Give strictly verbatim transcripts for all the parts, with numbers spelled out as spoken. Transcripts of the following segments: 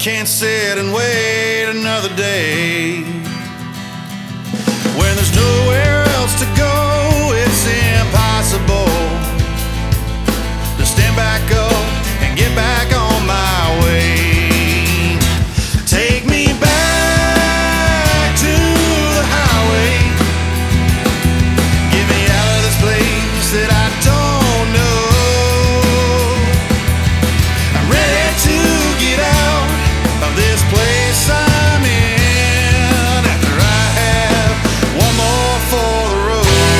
can't sit and wait another day. When there's nowhere else to go, it's impossible to stand back up and get back on my way. Take me back to the highway. Get me out of this place that I don't know. I'm ready to get out of this place I'm in after I have one more for the road.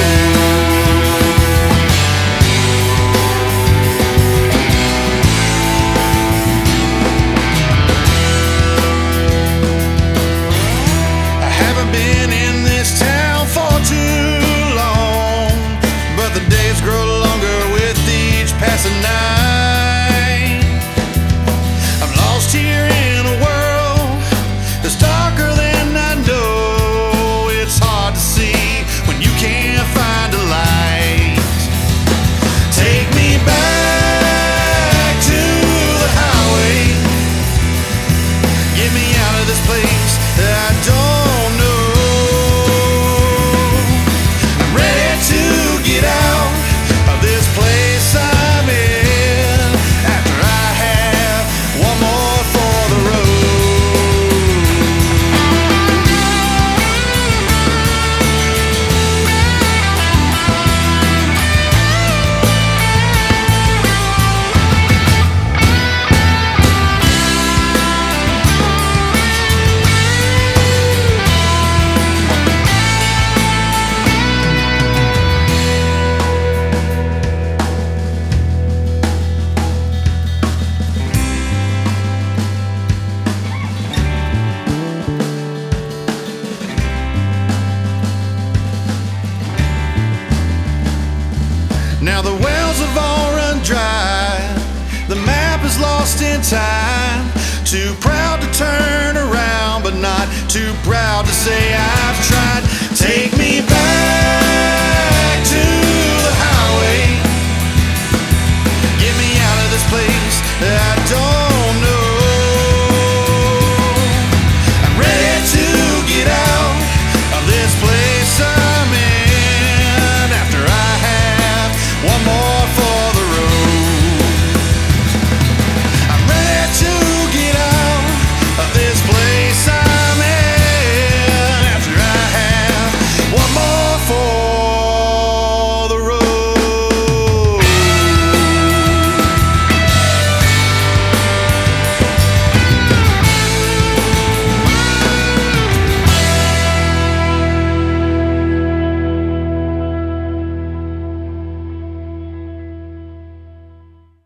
I haven't been in this town for too long, but the days grow longer with each passing night. I'm lost here in a world that's darker than I know. It's hard to see when you can't find a light. Take me back to the highway. Get me out of this place that I don't know. I'm ready to get out of this place I'm in after I have one more for the road. Now the wells have all run dry, the map is lost in time. Too proud to turn around, but not too proud to say I've tried.